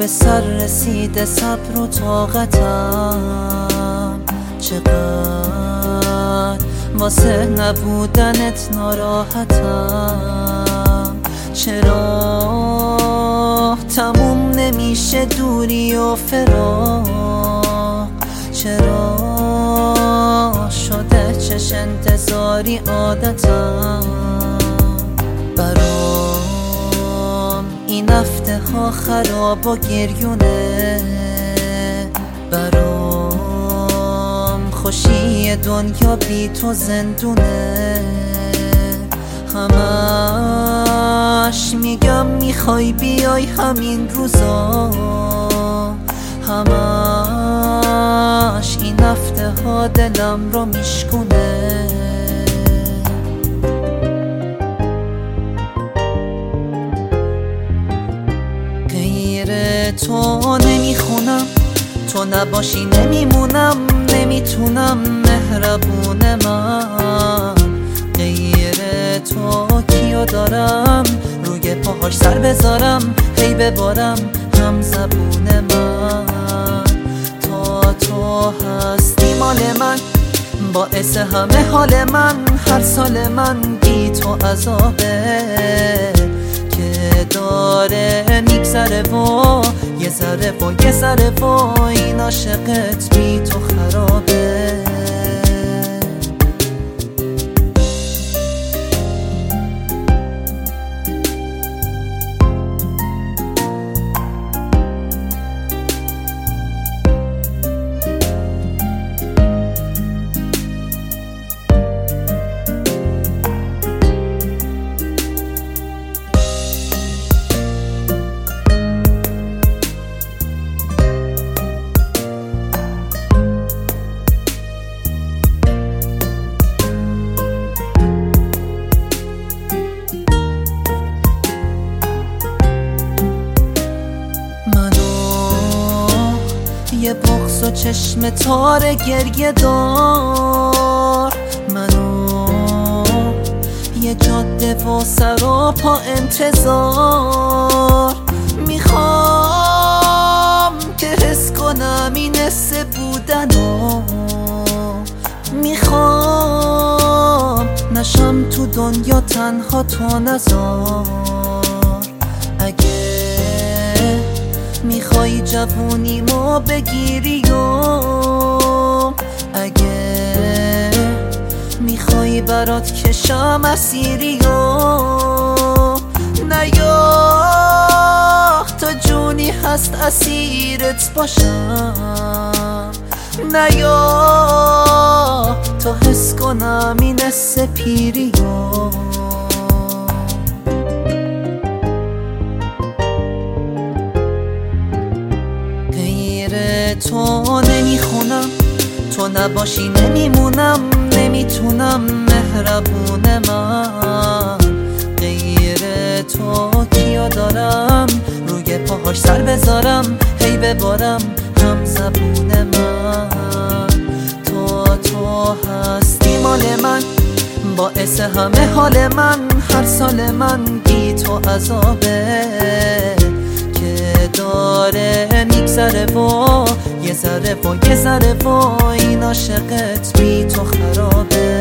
سر رسیده صبر و طاقتم، چقدر واسه نبودنت ناراحتم. چرا تموم نمیشه دوری و فراق؟ چرا شده چش انتظاری عادتم؟ برام این هفته ها خراب و گریونه، برام خوشی دنیا بی تو زندونه. همش میگم میخوای بیای همین روزا، همش این هفته ها دلم رو میشکونه. غیر تو نمیخونم، تو نباشی نمیمونم، نمیتونم مهربون من. غیر تو کیو دارم روی پاهاش سر بذارم، هی ببارم هم زبون من. تا تو هستی مال من، باعث همه حال من. هر سال من بی تو عذابه که داره میگذره و یه ذره و یه ذره و این عاشقت بی تو خرابه. یه بغض و چشم تار گریه دار، منو یه جاده و سر و پا انتظار. میخوام که حس کنم این حس بودنو، میخوام نشم تو دنیا تنها، تو نذار. اگه میخوای جوونیمو بگیری و اگه میخوای برات کشم اسیری و نیا تا جونی هست اسیرت باشم. نیا تا حس کنم این حس پیری و تو نمیخونم، تو نباشی نمیمونم، نمیتونم مهربون من. غیر تو کیو دارم روی پاهاش سر بذارم، هی ببارم هم زبون من. تو هستی مال من، باعث همه حال من. هر سال من بی تو عذابه که داره میگذره و یه ذره و یه ذره و این عاشقت بی تو خرابه.